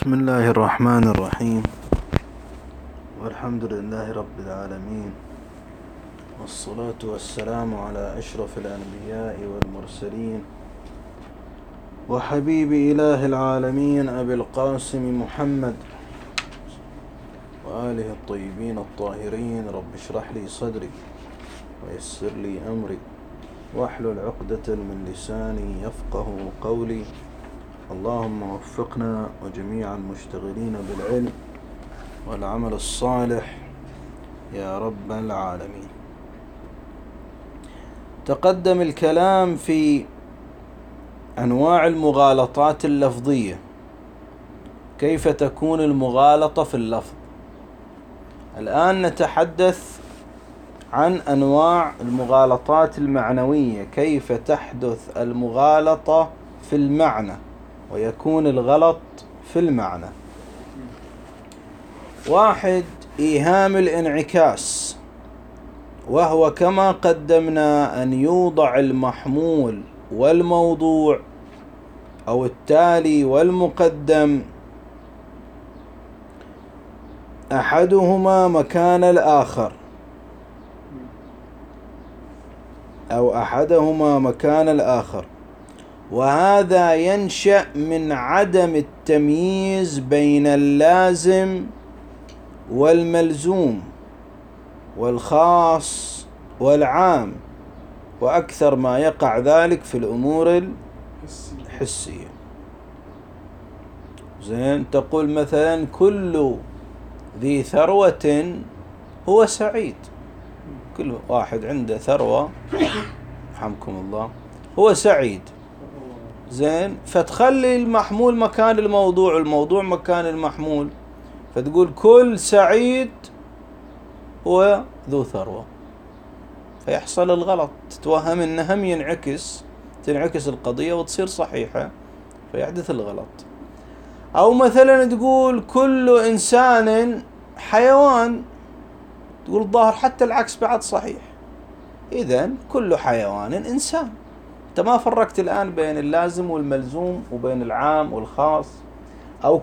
بسم الله الرحمن الرحيم، والحمد لله رب العالمين، والصلاة والسلام على أشرف الأنبياء والمرسلين وحبيب إله العالمين أبي القاسم محمد وآله الطيبين الطاهرين. رب اشرح لي صدري ويسر لي أمري واحلل عقدة من لساني يفقه قولي. اللهم وفقنا وجميع المشتغلين بالعلم والعمل الصالح يا رب العالمين. تقدم الكلام في أنواع المغالطات اللفظية، كيف تكون المغالطة في اللفظ. الآن نتحدث عن أنواع المغالطات المعنوية، كيف تحدث المغالطة في المعنى ويكون الغلط في المعنى. واحد، إيهام الانعكاس، وهو كما قدمنا أن يوضع المحمول والموضوع أو التالي والمقدم أحدهما مكان الآخر أو أحدهما مكان الآخر، وهذا ينشأ من عدم التمييز بين اللازم والملزوم والخاص والعام، وأكثر ما يقع ذلك في الأمور الحسية. زين، تقول مثلا كل ذي ثروة هو سعيد، كل واحد عنده ثروة رحمكم الله هو سعيد. زين، فتخلي المحمول مكان الموضوع، الموضوع مكان المحمول، فتقول كل سعيد هو ذو ثروة، فيحصل الغلط، تتوهم انه هم تنعكس القضية وتصير صحيحة، فيحدث الغلط. او مثلا تقول كل انسان حيوان، تقول الظاهر حتى العكس بعد صحيح، اذن كل حيوان انسان. انت ما فرقت الآن بين اللازم والملزوم وبين العام والخاص. او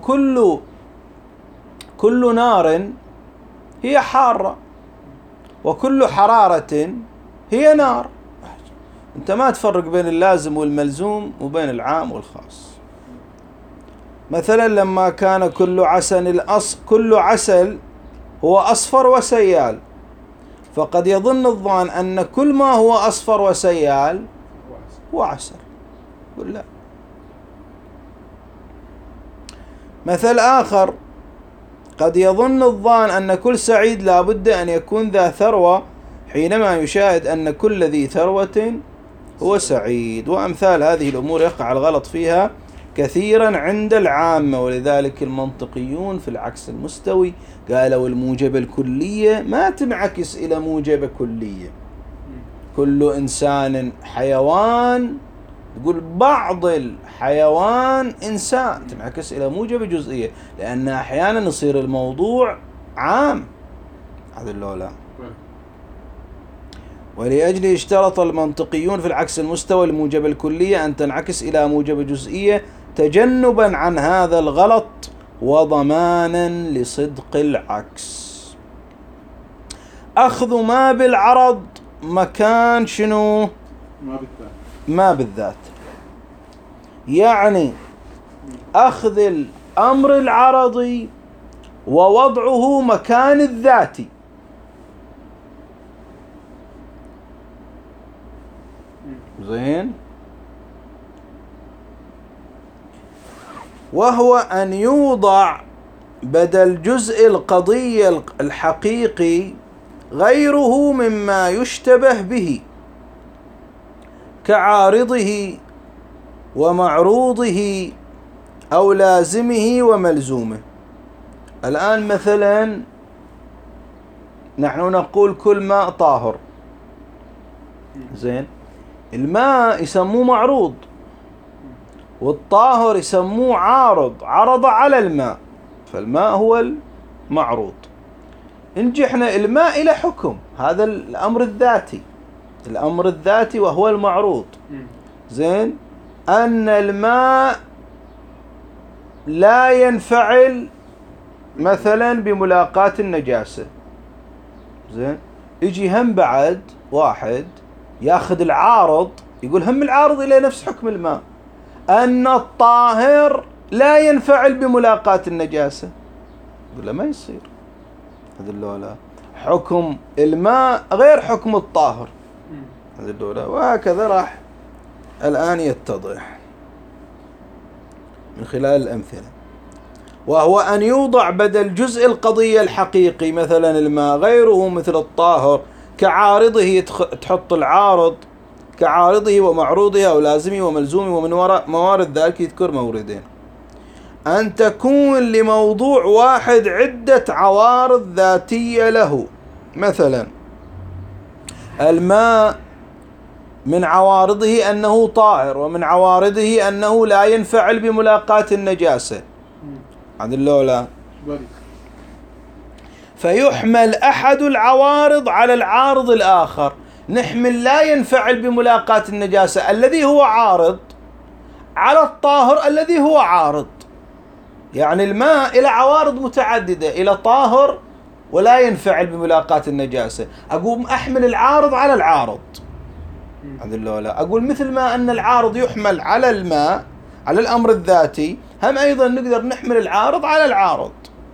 كل نار هي حارة وكل حرارة هي نار. انت ما تفرق بين اللازم والملزوم وبين العام والخاص. مثلا لما كان كل عسل هو أصفر وسيال، فقد يظن الظان أن كل ما هو أصفر وسيال هو عسل، قل لا. مثل آخر، قد يظن الظان أن كل سعيد لا بد أن يكون ذا ثروة، حينما يشاهد أن كل ذي ثروة هو سعيد. وأمثال هذه الأمور يقع الغلط فيها كثيرا عند العامة، ولذلك المنطقيون في العكس المستوي قالوا الموجبة الكلية ما تنعكس إلى موجبة كلية. كل إنسان حيوان، تقول بعض الحيوان إنسان، تنعكس إلى موجبة جزئية، لأن أحيانا يصير الموضوع عام. هذا اللولا. ولأجله اشترط المنطقيون في العكس المستوى الموجبة الكلية أن تنعكس إلى موجبة جزئية، تجنبا عن هذا الغلط وضمانا لصدق العكس. أخذ ما بالعرض مكان شنو؟ ما بالذات. يعني أخذ الأمر العرضي ووضعه مكان الذاتي. زين، وهو أن يوضع بدل جزء القضية الحقيقي غيره مما يشتبه به، كعارضه ومعروضه أو لازمه وملزومه. الآن مثلا نحن نقول كل ماء طاهر. زين، الماء يسموه معروض، والطاهر يسموه عارض، عرض على الماء، فالماء هو المعروض. نجي احنا الماء إلى حكم، هذا الأمر الذاتي وهو المعروض. زين، أن الماء لا ينفعل مثلا بملاقاة النجاسة. زين، يجي هم بعد واحد ياخذ العارض، يقول هم العارض إلى نفس حكم الماء، أن الطاهر لا ينفعل بملاقاة النجاسة. يقول له ما يصير، هذا اللولا حكم الماء غير حكم الطاهر، هذا اللولا. وهكذا راح الآن يتضح من خلال الأمثلة. وهو أن يوضع بدل جزء القضية الحقيقي مثلا الماء غيره مثل الطاهر كعارضه، تحط العارض كعارضه ومعروضه أو لازمه وملزومه، ومن وراء موارد ذلك يذكر موردين: أن تكون لموضوع واحد عدة عوارض ذاتية له. مثلا الماء من عوارضه أنه طاهر، ومن عوارضه أنه لا ينفعل بملاقاة النجاسة، هذا اللولا. فيحمل أحد العوارض على العارض الآخر. نحمل لا ينفعل بملاقاة النجاسة الذي هو عارض على الطاهر الذي هو عارض. يعني الماء إلى عوارض متعددة، إلى طاهر ولا ينفعل بملاقاة النجاسة، أقوم أحمل العارض على العارض، هذا اللولا. أقول مثل ما أن العارض يحمل على الماء على الأمر الذاتي، هم أيضا نقدر نحمل العارض على العارض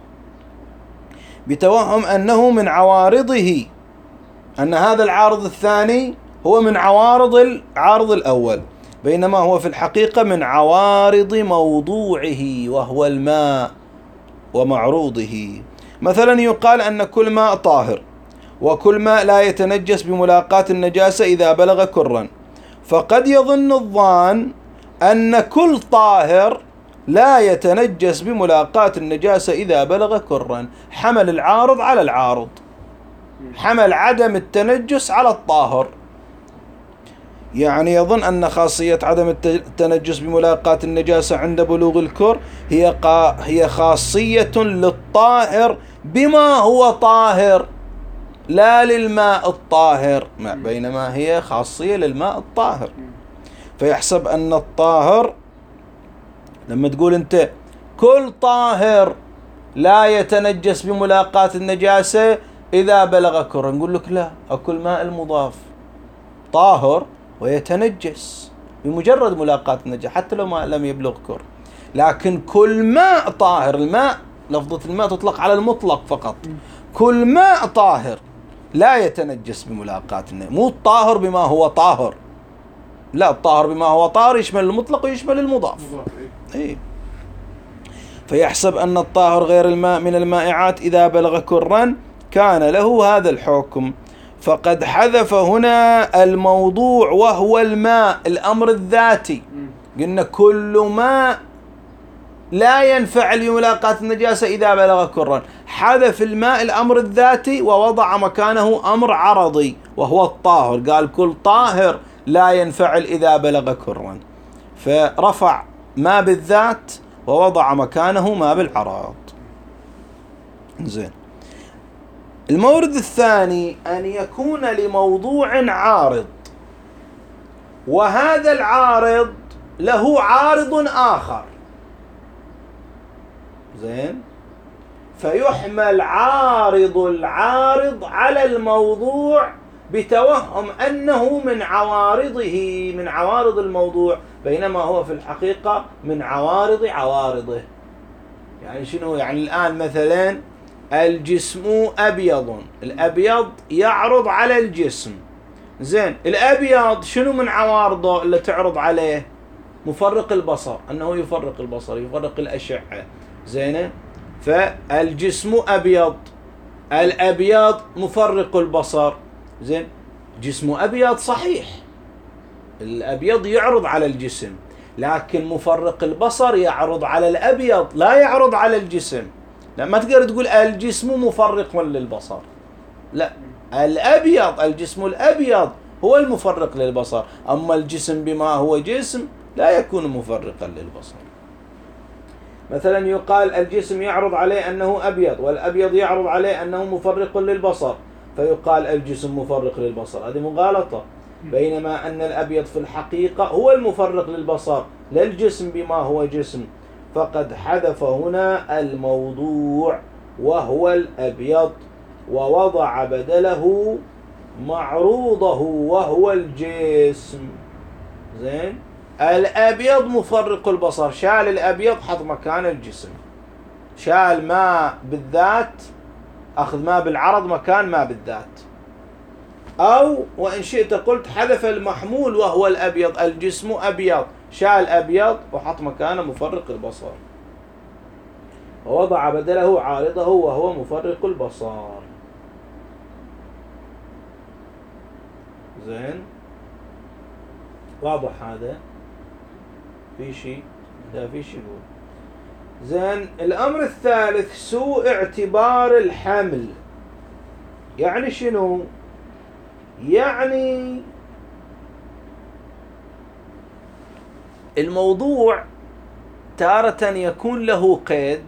بتوهم أنه من عوارضه، أن هذا العارض الثاني هو من عوارض العارض الأول، بينما هو في الحقيقة من عوارض موضوعه وهو الماء ومعروضه. مثلا يقال أن كل ماء طاهر، وكل ماء لا يتنجس بملاقاة النجاسة إذا بلغ كرا، فقد يظن الظان أن كل طاهر لا يتنجس بملاقاة النجاسة إذا بلغ كرا. حمل العارض على العارض، حمل عدم التنجس على الطاهر. يعني يظن أن خاصية عدم التنجس بملاقاة النجاسة عند بلوغ الكر هي خاصية للطاهر بما هو طاهر، لا للماء الطاهر، بينما هي خاصية للماء الطاهر. فيحسب أن الطاهر، لما تقول أنت كل طاهر لا يتنجس بملاقاة النجاسة إذا بلغ كرا، نقول لك لا، أكل ماء المضاف طاهر ويتنجس بمجرد ملاقاة النجاسة حتى لو ما لم يبلغ كر. لكن كل ماء طاهر، الماء لفظة الماء تطلق على المطلق فقط، كل ماء طاهر لا يتنجس بملاقاة النجاسة، مو الطاهر بما هو طاهر، لا، الطاهر بما هو طاهر يشمل المطلق ويشمل المضاف. إيه؟ فيحسب أن الطاهر غير الماء من المائعات إذا بلغ كرا كان له هذا الحكم. فقد حذف هنا الموضوع وهو الماء، الأمر الذاتي. قلنا كل ماء لا ينفعل بملاقاة النجاسة إذا بلغ كرا، حذف الماء الأمر الذاتي ووضع مكانه أمر عرضي وهو الطاهر، قال كل طاهر لا ينفعل إذا بلغ كرا، فرفع ما بالذات ووضع مكانه ما بالعرض. زين. المورد الثاني أن يكون لموضوع عارض، وهذا العارض له عارض آخر. زين. فيحمل عارض العارض على الموضوع بتوهم أنه من عوارضه، من عوارض الموضوع، بينما هو في الحقيقة من عوارض عوارضه. يعني شنو؟ يعني الآن مثلا الجسم أبيض، الأبيض يعرض على الجسم. زين، الأبيض شنو من عوارضه اللي تعرض عليه؟ مفرق البصر، أنه يفرق البصر، يفرق الأشعة. زين، فالجسم أبيض، الأبيض مفرق البصر. زين، جسم أبيض صحيح، الأبيض يعرض على الجسم، لكن مفرق البصر يعرض على الأبيض لا يعرض على الجسم. لا، ما تقدر تقول الجسم مفرق للبصر، لا، الأبيض، الجسم الأبيض هو المفرق للبصر، أما الجسم بما هو جسم لا يكون مفرقا للبصر. مثلا يقال الجسم يعرض عليه أنه أبيض، والأبيض يعرض عليه أنه مفرق للبصر، فيقال الجسم مفرق للبصر، هذه مغالطة. بينما أن الأبيض في الحقيقة هو المفرق للبصر، لا الجسم بما هو جسم. فقد حذف هنا الموضوع وهو الأبيض، ووضع بدله معروضه وهو الجسم. زين، الأبيض مفرق البصر، شال الأبيض حط مكان الجسم، شال ما بالذات أخذ ما بالعرض مكان ما بالذات. أو وإن شئت قلت حذف المحمول وهو الأبيض، الجسم أبيض، شال أبيض وحط مكانه مفرق البصر، ووضع بدله عارضه وهو مفرق البصر. زين، واضح هذا؟ في شيء؟ لا في شيء. زين، الأمر الثالث سوء اعتبار الحمل. يعني شنو؟ يعني الموضوع تارة يكون له قيد،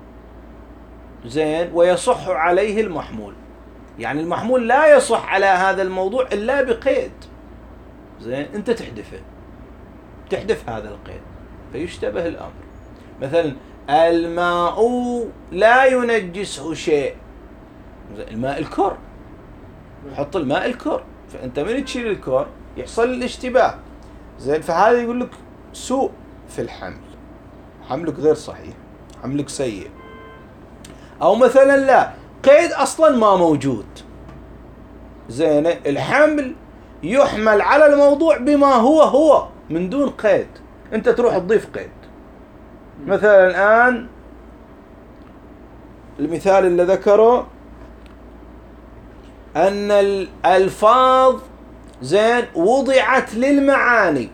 زين، ويصح عليه المحمول. يعني المحمول لا يصح على هذا الموضوع إلا بقيد. زين، أنت تحذف هذا القيد فيشتبه الأمر. مثلا الماء لا ينجسه شيء، الماء الكر، حط الماء الكر، فأنت من تشيل الكر يحصل الاشتباه. زين، فهذا يقول لك سوء في الحمل، حملك غير صحيح، حملك سيء. أو مثلا لا، قيد أصلا ما موجود. زين، الحمل يحمل على الموضوع بما هو من دون قيد، أنت تروح تضيف قيد. مثلا الآن المثال اللي ذكره أن الألفاظ زين وضعت للمعاني،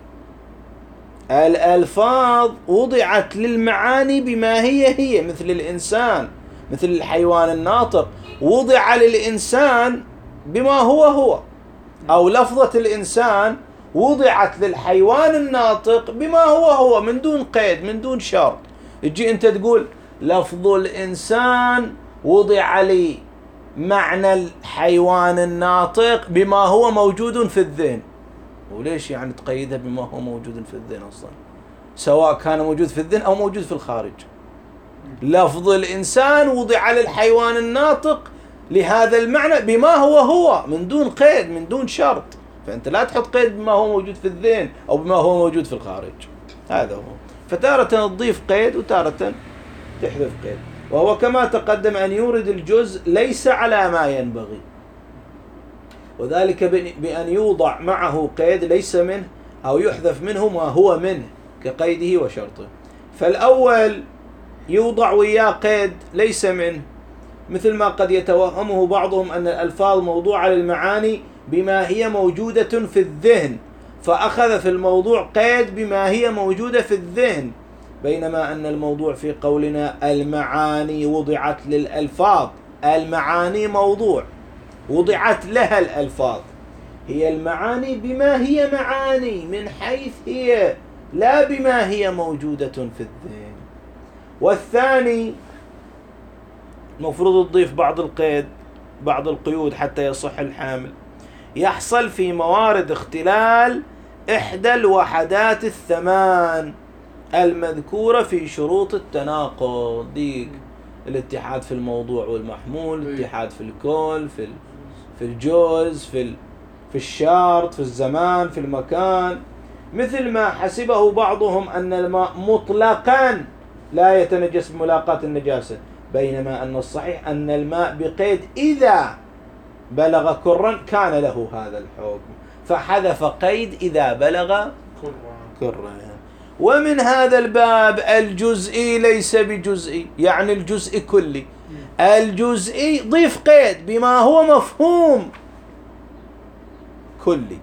الألفاظ وضعت للمعاني بما هي، مثل الإنسان، مثل الحيوان الناطق وضع للإنسان بما هو، أو لفظة الإنسان وضعت للحيوان الناطق بما هو من دون قيد، من دون شرط. تجي أنت تقول لفظ الإنسان وضع لي معنى الحيوان الناطق بما هو موجود في الذهن. وليش يعني تقيدها بما هو موجود في الذهن أصلا، سواء كان موجود في الذهن أو موجود في الخارج؟ لفظ الإنسان وضع للحيوان الناطق لهذا المعنى بما هو من دون قيد، من دون شرط. فأنت لا تحط قيد بما هو موجود في الذهن أو بما هو موجود في الخارج. هذا هو. فتارة تضيف قيد وتارة تحذف قيد. وهو كما تقدم أن يورد الجزء ليس على ما ينبغي، وذلك بأن يوضع معه قيد ليس منه أو يحذف منه ما هو منه كقيده وشرطه. فالأول يوضع وياه قيد ليس منه، مثل ما قد يتوهمه بعضهم أن الألفاظ موضوعة للمعاني بما هي موجودة في الذهن، فأخذ في الموضوع قيد بما هي موجودة في الذهن، بينما أن الموضوع في قولنا المعاني وضعت للألفاظ، المعاني موضوع وضعت لها الألفاظ، هي المعاني بما هي معاني من حيث هي، لا بما هي موجودة في الذهن. والثاني مفروض تضيف بعض القيود حتى يصح الحامل. يحصل في موارد اختلال إحدى الوحدات الثمان المذكورة في شروط التناقض، ديك الاتحاد في الموضوع والمحمول، الاتحاد في الكل، في الجزء، في الشرط، في الزمان، في المكان. مثل ما حسبه بعضهم أن الماء مطلقا لا يتنجس بملاقاة النجاسة، بينما أن الصحيح أن الماء بقيد إذا بلغ كرا كان له هذا الحكم، فحذف قيد إذا بلغ كرا. ومن هذا الباب الجزئي ليس بجزئي، يعني الجزء كلي. الجزئي ضيف قيد بما هو مفهوم كلي،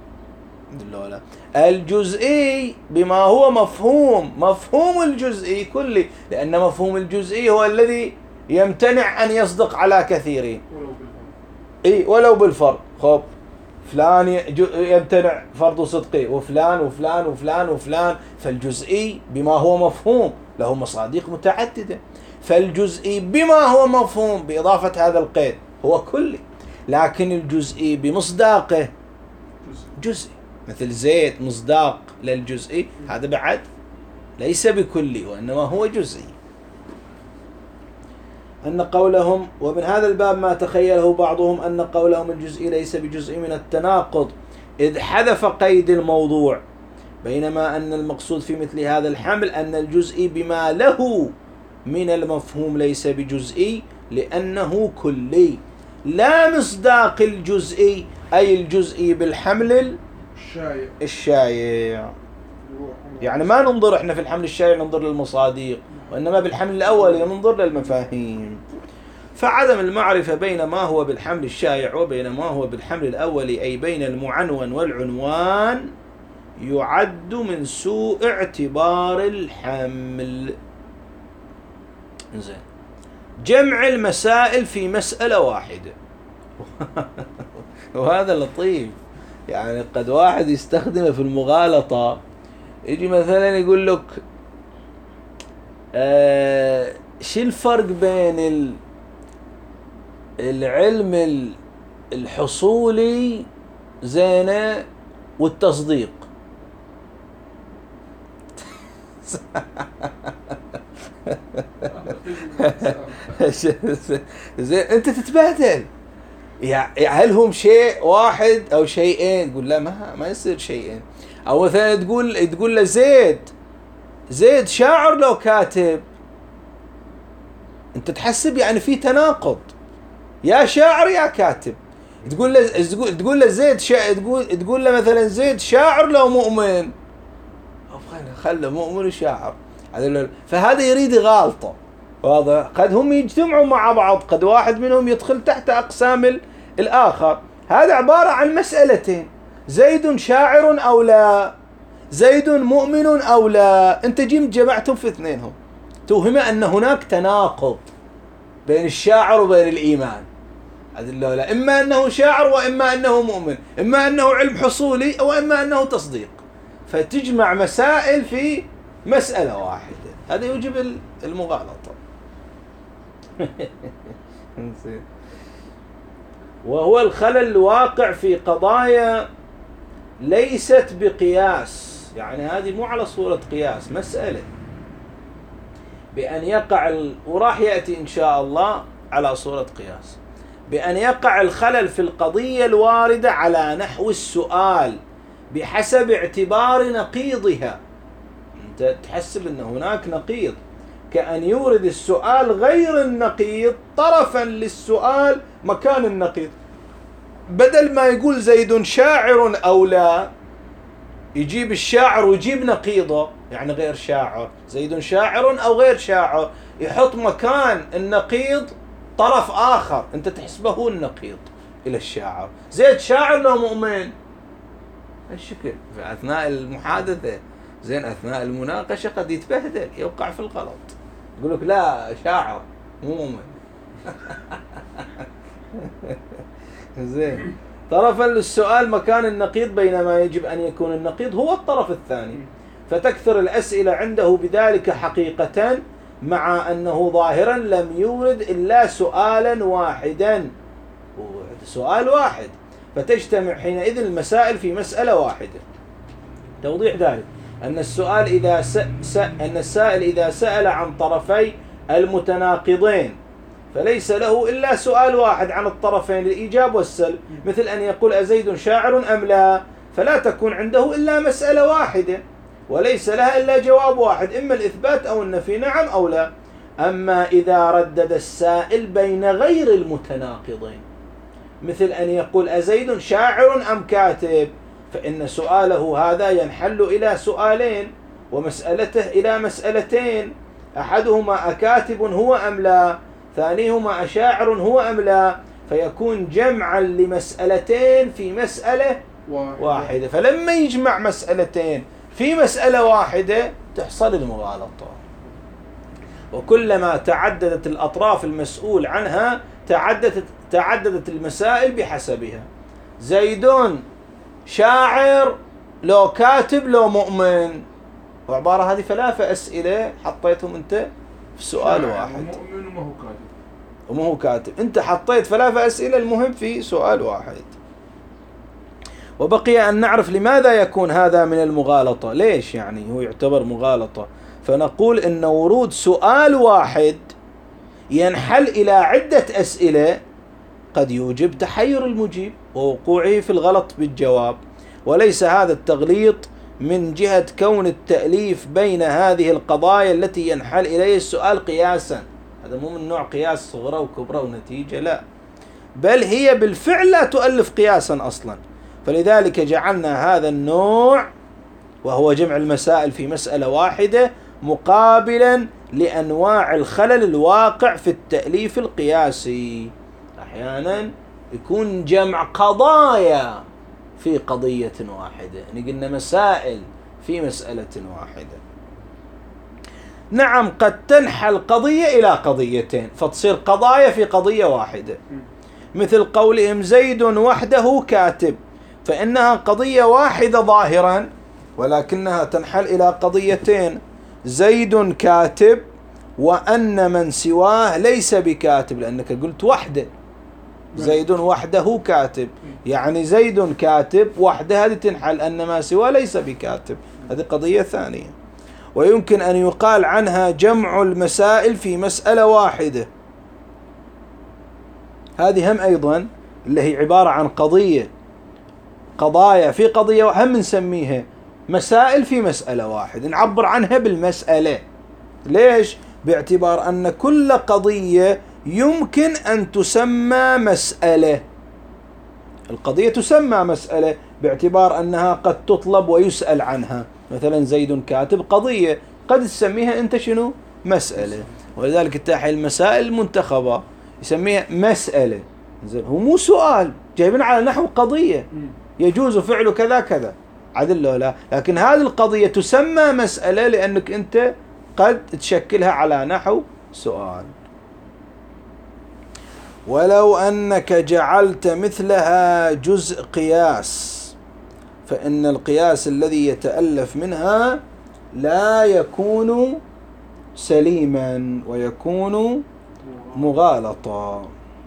الجزئي بما هو مفهوم الجزئي كلي، لأن مفهوم الجزئي هو الذي يمتنع أن يصدق على كثيرين ولو بالفرض. خب فلان يمتنع فرض صدقه، وفلان وفلان وفلان وفلان، فالجزئي بما هو مفهوم له مصادق متعددة، فالجزئي بما هو مفهوم بإضافة هذا القيد هو كلي، لكن الجزئي بمصداقه جزئي، مثل زيت مصداق للجزئي، هذا بعد ليس بكلي وإنما هو جزئي. أن قولهم، ومن هذا الباب ما تخيله بعضهم أن قولهم الجزئي ليس بجزء من التناقض إذ حذف قيد الموضوع، بينما أن المقصود في مثل هذا الحمل أن الجزئي بما له من المفهوم ليس بجزئي لأنه كلي، لا مصداق الجزئي أي الجزئي بالحمل الشايع. يعني ما ننظر احنا في الحمل الشايع ننظر للمصادق، وإنما بالحمل الأول ننظر للمفاهيم. فعدم المعرفة بين ما هو بالحمل الشايع وبين ما هو بالحمل الأول، أي بين المعنون والعنوان، يعد من سوء اعتبار الحمل. زين. جمع المسائل في مسألة واحدة وهذا لطيف، يعني قد واحد يستخدمه في المغالطة، يجي مثلا يقول لك شو الفرق بين العلم الحصولي زينة والتصديق؟ زين انت تتبهدل. يعني هل هم شيء واحد او شيئين؟ تقول لا ما يصير شيئين. او مثلا تقول له زيد شاعر لو كاتب، انت تحسب يعني في تناقض، يا شاعر يا كاتب. تقول له زيد تقول له مثلا زيد شاعر لو مؤمن، خله مؤمن وشاعر. فهذا يريد غالطة. واضح؟ قد هم يجتمعوا مع بعض، قد واحد منهم يدخل تحت أقسام الآخر. هذا عبارة عن مسألتين، زيد شاعر أو لا، زيد مؤمن أو لا. أنت جمعتم في اثنينهم، توهم أن هناك تناقض بين الشاعر وبين الإيمان. لا، إما أنه شاعر وإما أنه مؤمن، إما أنه علم حصولي أو إما أنه تصديق، فتجمع مسائل في مسألة واحدة. هذا يوجب المغالطة. وهو الخلل الواقع في قضايا ليست بقياس، يعني هذه مو على صورة قياس، مسألة بأن يقع وراح يأتي إن شاء الله على صورة قياس، بأن يقع الخلل في القضية الواردة على نحو السؤال بحسب اعتبار نقيضها. أنت تحسب أن هناك نقيض، كأن يورد السؤال غير النقيض طرفا للسؤال مكان النقيض. بدل ما يقول زيد شاعر أو لا، يجيب الشاعر ويجيب نقيضه، يعني غير شاعر، زيد شاعر أو غير شاعر، يحط مكان النقيض طرف آخر أنت تحسبه النقيض إلى الشاعر. زيد شاعر لو مؤمن، الشكل في أثناء المحادثة، زين أثناء المناقشة قد يتبهدل، يوقع في الغلط، يقول لك لا شاعر مو مؤمن. زين. طرفا للسؤال مكان النقيض، بينما يجب أن يكون النقيض هو الطرف الثاني، فتكثر الأسئلة عنده بذلك حقيقة، مع أنه ظاهرا لم يورد إلا سؤالا واحدا، سؤال واحد، فتجتمع حينئذ المسائل في مسألة واحدة. توضيح ذلك أن السائل إذا سأل عن طرفي المتناقضين فليس له إلا سؤال واحد عن الطرفين، الإيجاب والسلب، مثل أن يقول أزيد شاعر أم لا، فلا تكون عنده إلا مسألة واحدة وليس لها إلا جواب واحد، إما الإثبات أو النفي، نعم أو لا. أما إذا ردد السائل بين غير المتناقضين، مثل أن يقول أزيد شاعر أم كاتب، فإن سؤاله هذا ينحل إلى سؤالين ومسألته إلى مسألتين، أحدهما أكاتب هو أم لا، ثانيهما أشاعر هو أم لا، فيكون جمعا لمسألتين في مسألة واحدة. فلما يجمع مسألتين في مسألة واحدة تحصل المغالطة. وكلما تعددت الأطراف المسؤول عنها تعددت المسائل بحسبها. زيد شاعر لو كاتب لو مؤمن، وعبارة هذه ثلاثة أسئلة حطيتهم أنت في سؤال واحد. مؤمن وما هو كاتب. وما هو كاتب، أنت حطيت ثلاثة أسئلة المهم في سؤال واحد. وبقي أن نعرف لماذا يكون هذا من المغالطة، ليش يعني هو يعتبر مغالطة. فنقول إن ورود سؤال واحد ينحل إلى عدة أسئلة قد يوجب تحير المجيب ووقوعه في الغلط بالجواب، وليس هذا التغليط من جهة كون التأليف بين هذه القضايا التي ينحل إليه السؤال قياسا. هذا مو من نوع قياس صغرى وكبرى ونتيجة، لا، بل هي بالفعل لا تؤلف قياسا أصلا. فلذلك جعلنا هذا النوع وهو جمع المسائل في مسألة واحدة مقابلا لأنواع الخلل الواقع في التأليف القياسي. أحيانا يكون جمع قضايا في قضية واحدة، يعني قلنا مسائل في مسألة واحدة. نعم، قد تنحل قضية إلى قضيتين فتصير قضايا في قضية واحدة، مثل قولهم زيد وحده كاتب، فإنها قضية واحدة ظاهرا ولكنها تنحل إلى قضيتين: زيد كاتب وأن من سواه ليس بكاتب، لأنك قلت وحده. زيد وحده كاتب، يعني زيد كاتب وحده، هذه تنحل أن ما سواه ليس بكاتب، هذه قضية ثانية. ويمكن أن يقال عنها جمع المسائل في مسألة واحدة، هذه هم أيضا اللي هي عبارة عن قضايا في قضية، هم نسميها مسائل في مسألة واحدة، نعبر عنها بالمسألة. ليش؟ باعتبار أن كل قضية يمكن أن تسمى مسألة. القضية تسمى مسألة باعتبار أنها قد تطلب ويسأل عنها، مثلا زيد كاتب قضية، قد تسميها أنت شنو؟ مسألة. ولذلك تحيل المسائل المنتخبة يسميها مسألة، هو مو سؤال، جايبين على نحو قضية يجوز فعل كذا كذا، عدل له لا، لكن هذه القضية تسمى مسألة لأنك أنت قد تشكلها على نحو سؤال. ولو أنك جعلت مثلها جزء قياس فإن القياس الذي يتألف منها لا يكون سليما ويكون مغالطا.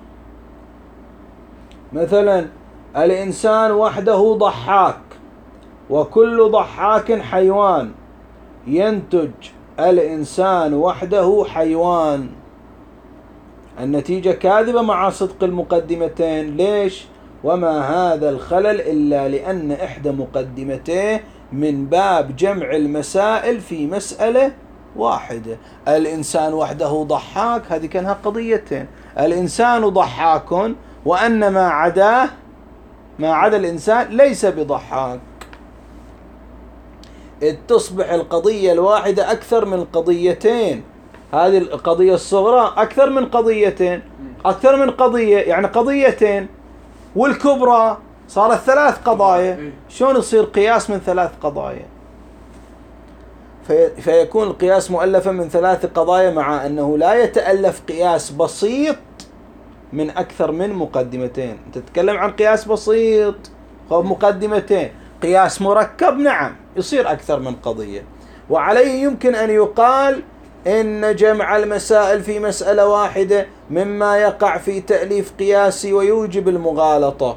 مثلا الإنسان وحده ضحاك وكل ضحاك حيوان، ينتج الإنسان وحده حيوان. النتيجة كاذبة مع صدق المقدمتين. ليش؟ وما هذا الخلل إلا لأن إحدى مقدمتيه من باب جمع المسائل في مسألة واحدة. الإنسان وحده ضحاك، هذه كانها قضيتين: الإنسان ضحاك وأن ما عدا الإنسان ليس بضحاك. إذ تصبح القضية الواحدة أكثر من قضيتين، هذه القضية الصغرى أكثر من قضيتين، أكثر من قضية يعني قضيتين، والكبرى صارت 3 قضايا. شلون يصير قياس من 3 قضايا؟ فيكون القياس مؤلفا من 3 قضايا، مع أنه لا يتألف قياس بسيط من أكثر من مقدمتين. تتكلم عن قياس بسيط مقدمتين. قياس مركب نعم يصير أكثر من قضية. وعليه يمكن أن يقال إن جمع المسائل في مسألة واحدة مما يقع في تأليف قياسي ويوجب المغالطة.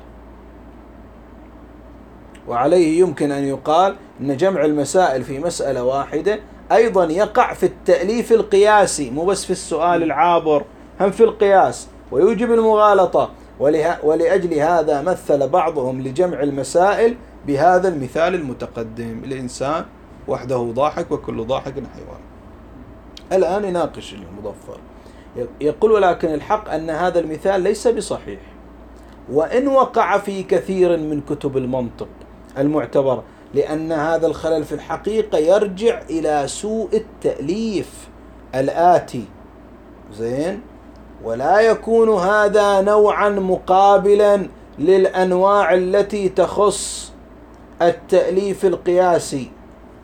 وعليه يمكن أن يقال إن جمع المسائل في مسألة واحدة أيضا يقع في التأليف القياسي، مو بس في السؤال العابر، هم في القياس ويوجب المغالطة. ولأجل هذا مثل بعضهم لجمع المسائل بهذا المثال المتقدم: الإنسان وحده ضاحك وكل ضاحك حيوان. الآن يناقش المظفر، يقول: ولكن الحق أن هذا المثال ليس بصحيح، وإن وقع في كثير من كتب المنطق المعتبرة، لأن هذا الخلل في الحقيقة يرجع إلى سوء التأليف الآتي. زين، ولا يكون هذا نوعا مقابلا للأنواع التي تخص التأليف القياسي.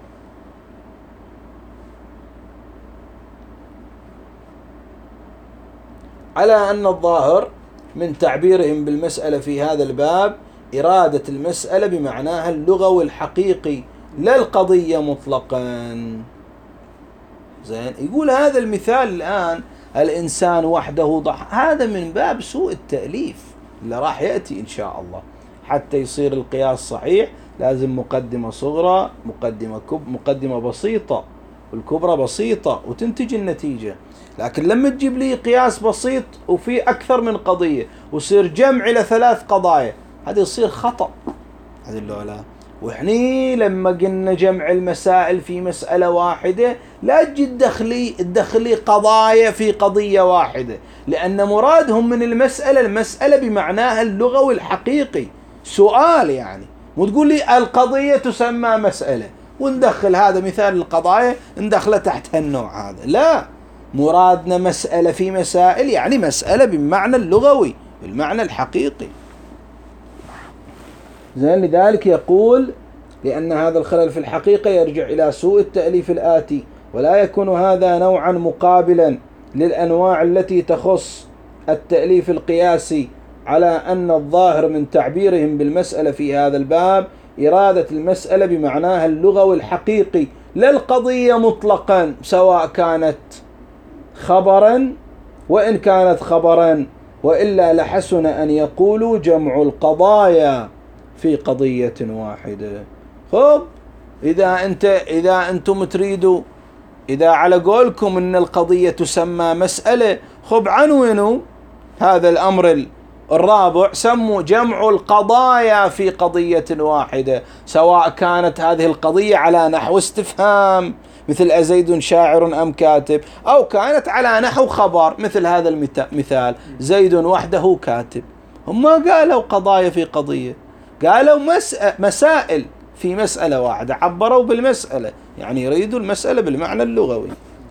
على أن الظاهر من تعبيرهم بالمسألة في هذا الباب إرادة المسألة بمعناها اللغوي الحقيقي لا القضية مطلقا. زين، يقول هذا المثال الآن: الإنسان وحده ضحى، هذا من باب سوء التأليف اللي راح يأتي إن شاء الله. حتى يصير القياس صحيح لازم مقدمة صغرى، مقدمة بسيطة، والكبرى بسيطة وتنتج النتيجة. لكن لما تجيب لي قياس بسيط وفي أكثر من قضية ويصير جمع إلى 3 قضايا، هذا يصير خطأ. هذه لا. وإحنا لما قلنا جمع المسائل في مسألة واحدة لا تجي تدخلي قضايا في قضية واحدة، لأن مرادهم من المسألة بمعناها اللغوي الحقيقي، سؤال يعني، وتقول لي القضية تسمى مسألة وندخل هذا مثال القضايا ندخله تحت هالنوع هذا. لا، مرادنا مسألة في مسائل، يعني مسألة بالمعنى اللغوي بالمعنى الحقيقي. زين، لذلك يقول لأن هذا الخلل في الحقيقة يرجع إلى سوء التأليف الآتي، ولا يكون هذا نوعا مقابلا للأنواع التي تخص التأليف القياسي، على أن الظاهر من تعبيرهم بالمسألة في هذا الباب إرادة المسألة بمعناها اللغوي الحقيقي لا القضية مطلقا، سواء كانت خبرا وإن كانت خبرا، وإلا لحسن أن يقولوا جمع القضايا في قضية واحدة. خب إذا أنتم تريدوا، إذا على قولكم أن القضية تسمى مسألة، خب عنونوا هذا الأمر الرابع، سموا جمع القضايا في قضية واحدة، سواء كانت هذه القضية على نحو استفهام مثل أزيد شاعر أم كاتب، أو كانت على نحو خبر مثل هذا المثال زيد وحده كاتب. هم ما قالوا قضايا في قضية، قالوا مسائل في مسألة واحدة، عبروا بالمسألة، يعني يريدوا المسألة بالمعنى اللغوي.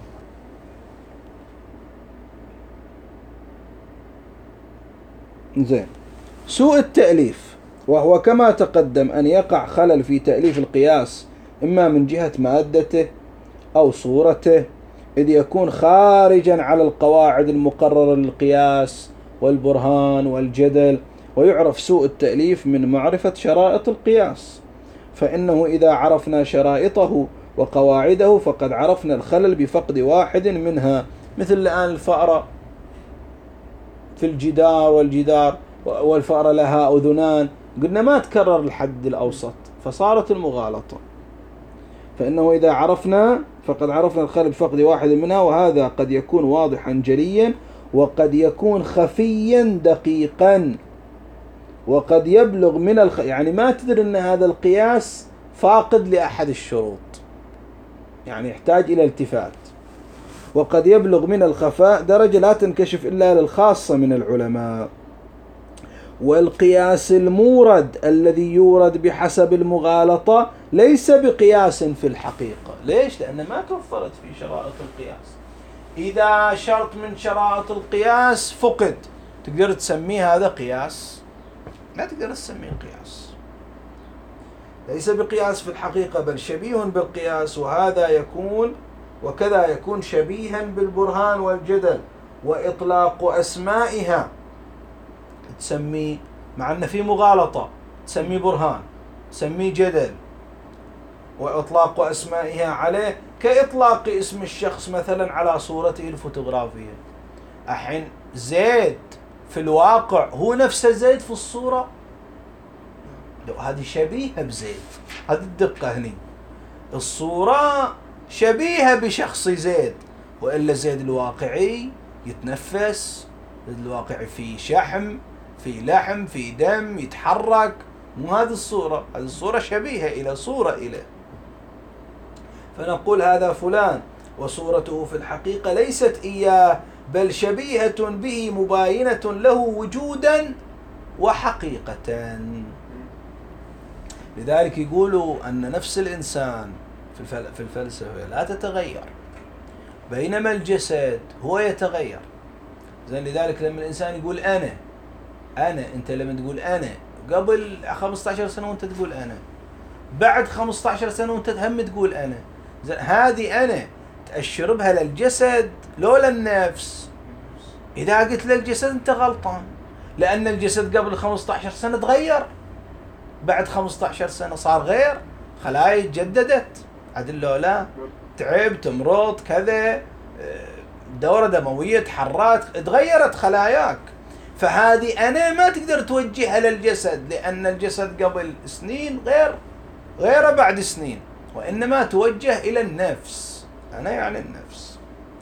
زين، سوء التأليف، وهو كما تقدم أن يقع خلل في تأليف القياس إما من جهة مادته أو صورته، إذ يكون خارجا على القواعد المقررة للقياس والبرهان والجدل. ويعرف سوء التأليف من معرفة شرائط القياس، فإنه إذا عرفنا شرائطه وقواعده فقد عرفنا الخلل بفقد واحد منها، مثل الآن الفأرة في الجدار والفأرة لها أذنان، قلنا ما تكرر الحد الأوسط فصارت المغالطة، فإنه إذا عرفنا فقد عرفنا الخلل بفقد واحد منها، وهذا قد يكون واضحا جليا وقد يكون خفيا دقيقا، وقد يبلغ من يعني ما تدري أن هذا القياس فاقد لأحد الشروط، يعني يحتاج إلى التفات. وقد يبلغ من الخفاء درجة لا تنكشف إلا للخاصة من العلماء. والقياس المورد الذي يورد بحسب المغالطة ليس بقياس في الحقيقة. ليش؟ لأن ما توفرت في شرائط القياس. إذا شرط من شرائط القياس فقد، تقدر تسميه هذا قياس؟ لا تقدر تسميه قياس، ليس بقياس في الحقيقة بل شبيه بالقياس، وكذا يكون شبيها بالبرهان والجدل. وإطلاق أسمائها تسميه، مع أن في مغالطة، تسميه برهان، تسميه جدل. وإطلاق أسمائها عليه كإطلاق اسم الشخص مثلا على صورته الفوتوغرافية. الحين زيد في الواقع هو نفس زيد في الصورة؟ هذه شبيهة بزيد، هذه الدقة هني، الصورة شبيهة بشخص زيد، وإلا زيد الواقعي يتنفس، زيد الواقعي فيه شحم، فيه لحم، فيه دم، يتحرك، مو هذه الصورة، هذه الصورة شبيهة إلى صورة إليه، فنقول هذا فلان، وصورته في الحقيقة ليست إياه بل شبيهة به مباينة له وجودا وحقيقة. لذلك يقولوا أن نفس الإنسان في الفلسفة لا تتغير، بينما الجسد هو يتغير. زين، لذلك لما الإنسان يقول أنا، أنت لما تقول أنا قبل 15 سنة وأنت تقول أنا، بعد 15 سنة وأنت هم تقول أنا، زين، هذه أنا تأشر بها للجسد لولا النفس. إذا قلت للجسد أنت غلطان، لأن الجسد قبل 15 سنة تغير، بعد 15 سنة صار غير، خلايا تجددت، عدل لا تعب، تمرض، كذا، دورة دموية تحركت، تغيرت خلاياك. فهذه أنا ما تقدر توجهها للجسد، لأن الجسد قبل سنين غير بعد سنين، وإنما توجه إلى النفس. أنا يعني النفس.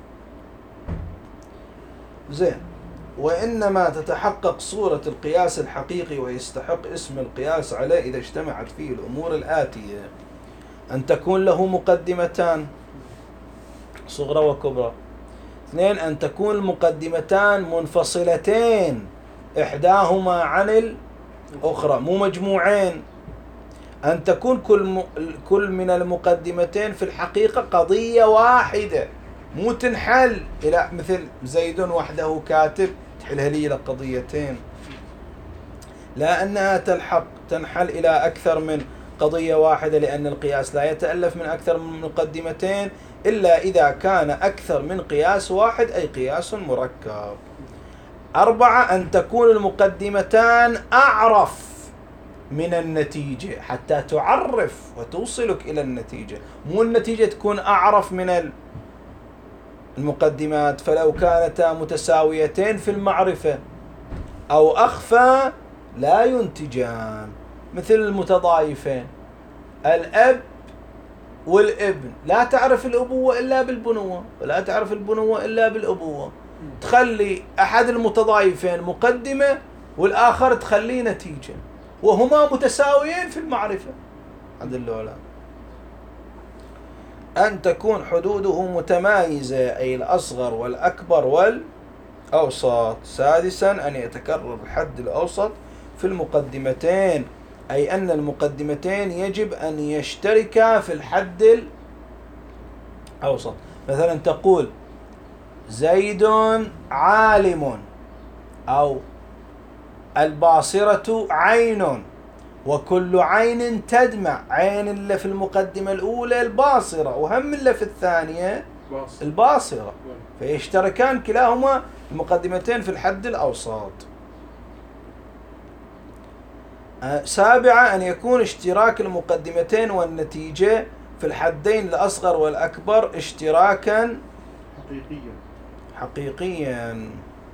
زين. وإنما تتحقق صورة القياس الحقيقي ويستحق اسم القياس عليه إذا اجتمعت فيه الأمور الآتية: أن تكون له مقدمتان صغرى وكبرى. 2، أن تكون المقدمتان منفصلتين إحداهما عن الأخرى مو مجموعين. أن تكون كل من المقدمتين في الحقيقة قضية واحدة مو تنحل إلى مثل زيد وحده كاتب تحلها لي إلى قضيتين، لا أنها تنحل إلى أكثر من قضية واحدة، لأن القياس لا يتألف من أكثر من مقدمتين إلا إذا كان أكثر من قياس واحد أي قياس مركب. 4، أن تكون المقدمتان أعرف من النتيجة حتى تعرف وتوصلك إلى النتيجة، مو النتيجة تكون أعرف من المقدمات، فلو كانتا متساويتين في المعرفة أو أخفى لا ينتجان. مثل المتضايفين، الأب والابن، لا تعرف الأبوة إلا بالبنوة ولا تعرف البنوة إلا بالأبوة. تخلي أحد المتضايفين مقدمة والآخر تخليه نتيجة وهما متساويين في المعرفة. هذا اللولا. أن تكون حدوده متمايزة أي الأصغر والأكبر والأوسط. 6، أن يتكرر الحد الأوسط في المقدمتين أي أن المقدمتين يجب أن يشتركا في الحد الأوسط. مثلا تقول زيد عالم، أو الباصرة عين، وكل عين تدمع. عين اللي في المقدمة الأولى الباصرة، وهم اللي في الثانية الباصرة، فيشتركان كلاهما المقدمتين في الحد الأوسط. 7، أن يكون اشتراك المقدمتين والنتيجة في الحدين الأصغر والأكبر اشتراكا حقيقيا.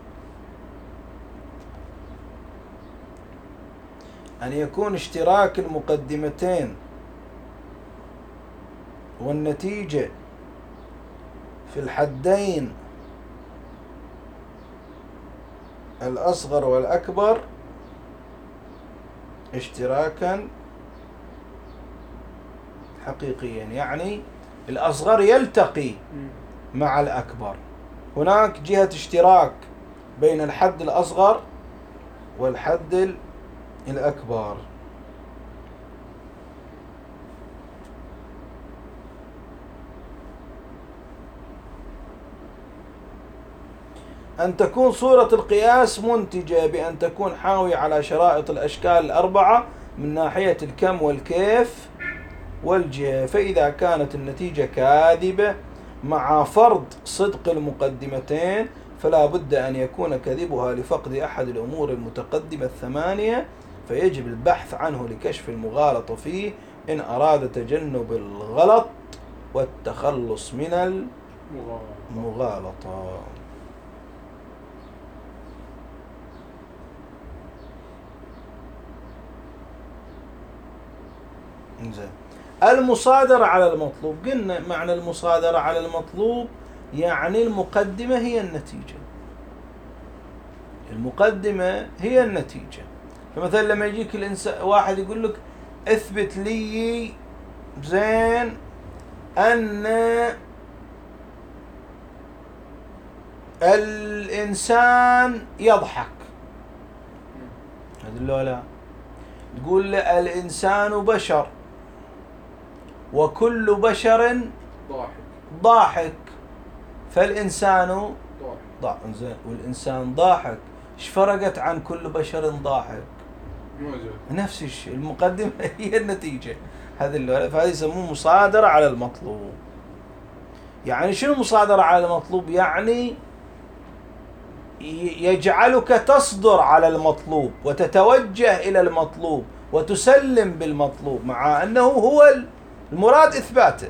أن يكون اشتراك المقدمتين والنتيجة في الحدين الأصغر والأكبر اشتراكا حقيقيا، يعني الأصغر يلتقي مع الأكبر. هناك جهة اشتراك بين الحد الأصغر والحد الأكبر. أن تكون صورة القياس منتجة بأن تكون حاوية على شرائط الأشكال ال4 من ناحية الكم والكيف والجهة. فإذا كانت النتيجة كاذبة مع فرض صدق المقدمتين فلا بد أن يكون كذبها لفقد أحد الأمور المتقدمة 8، فيجب البحث عنه لكشف المغالطة فيه إن أراد تجنب الغلط والتخلص من المغالطة. المصادرة على المطلوب. قلنا معنى المصادرة على المطلوب يعني المقدمة هي النتيجة. المقدمة هي النتيجة. فمثلا لما يجيك الإنسان واحد يقول لك اثبت لي زين أن الإنسان يضحك، هذا لا تقول له الإنسان بشر وكل بشر ضاحك، فالإنسان ضاحك. زين، والإنسان ضاحك، ايش فرقت عن كل بشر ضاحك؟ نفس الشيء. المقدمة هي النتيجة. فهذه يسموه مصادرة على المطلوب. يعني شنو مصادرة على المطلوب؟ يعني يجعلك تصدر على المطلوب وتتوجه إلى المطلوب وتسلم بالمطلوب مع أنه هو المراد إثباته.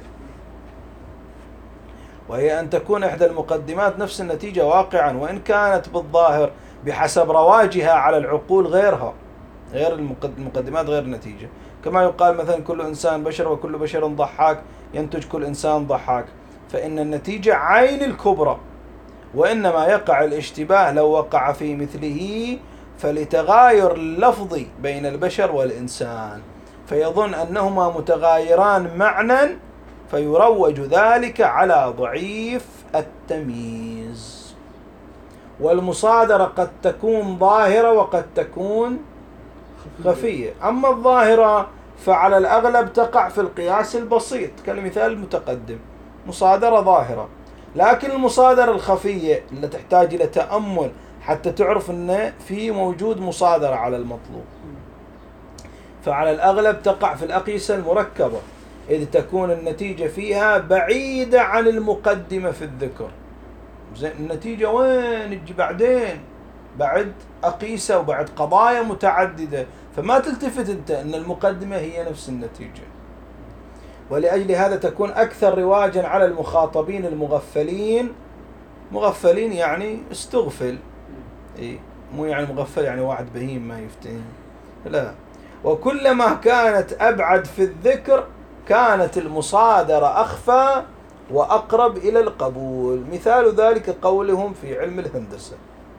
وهي أن تكون إحدى المقدمات نفس النتيجة واقعا وإن كانت بالظاهر بحسب رواجها على العقول غيرها، غير المقدمات غير النتيجة. كما يقال مثلا كل إنسان بشر وكل بشر ضحاك، ينتج كل إنسان ضحاك. فإن النتيجة عين الكبرى، وإنما يقع الاشتباه لو وقع في مثله فلتغاير اللفظ بين البشر والإنسان، فيظن أنهما متغايران معنى فيروج ذلك على ضعيف التمييز. والمصادرة قد تكون ظاهرة وقد تكون خفية. أما الظاهرة فعلى الأغلب تقع في القياس البسيط كالمثال المتقدم، مصادرة ظاهرة. لكن المصادرة الخفية اللي تحتاج إلى تأمل حتى تعرف أن في موجود مصادرة على المطلوب، فعلى الأغلب تقع في الأقيسة المركبة، إذ تكون النتيجة فيها بعيدة عن المقدمة في الذكر. زين، النتيجة وين تجي بعدين؟ بعد أقيسة وبعد قضايا متعددة، فما تلتفت أنت أن المقدمة هي نفس النتيجة. ولأجل هذا تكون أكثر رواجا على المخاطبين المغفلين. مغفلين يعني استغفل، مو يعني مغفل يعني واحد بهيم ما يفتهم، لا. وكلما كانت أبعد في الذكر كانت المصادرة أخفى وأقرب إلى القبول. مثال ذلك قولهم في علم الهندسة: